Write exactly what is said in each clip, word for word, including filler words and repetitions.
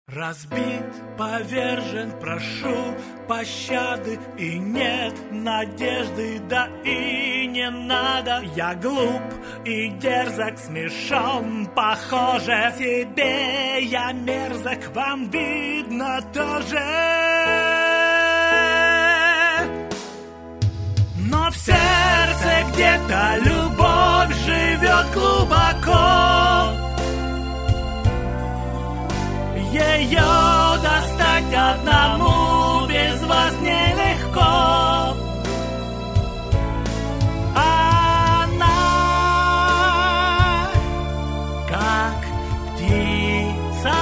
Разбит, повержен, прошу пощады, и нет надежды, да и не надо. Я глуп и дерзок, смешон, похоже, тебе я мерзок, вам видно тоже. Но в сердце где-то любовь живет глубоко. Ее достать одному без вас нелегко. Она, как птица,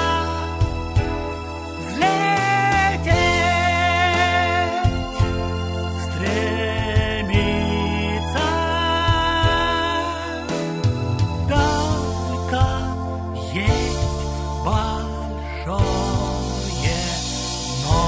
взлететь стремится. Только есть большое но.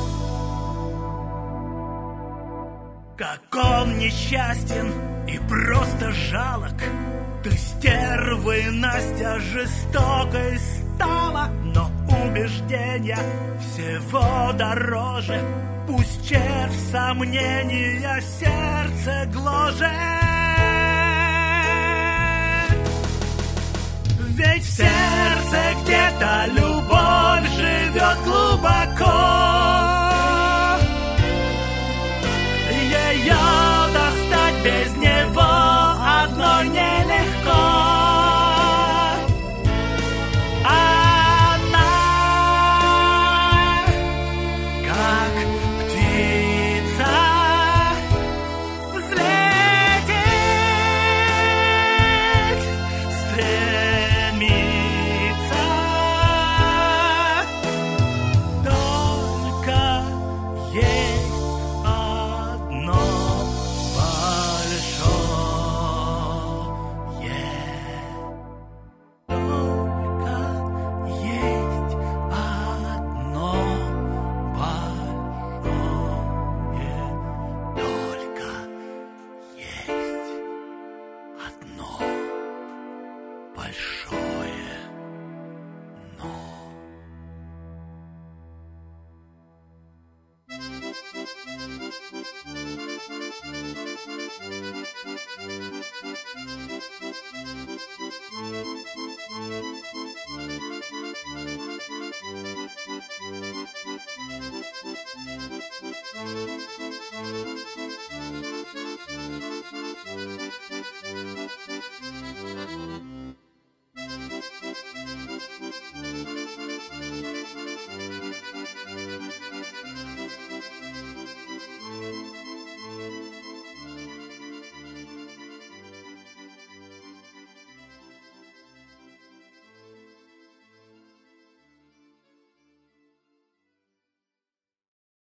Как он несчастен и просто жалок. Ты стервой, Настя, жестокой стала, но убеждения всего дороже. Пусть червь сомнения сердце гложет. Ведь в сердце, где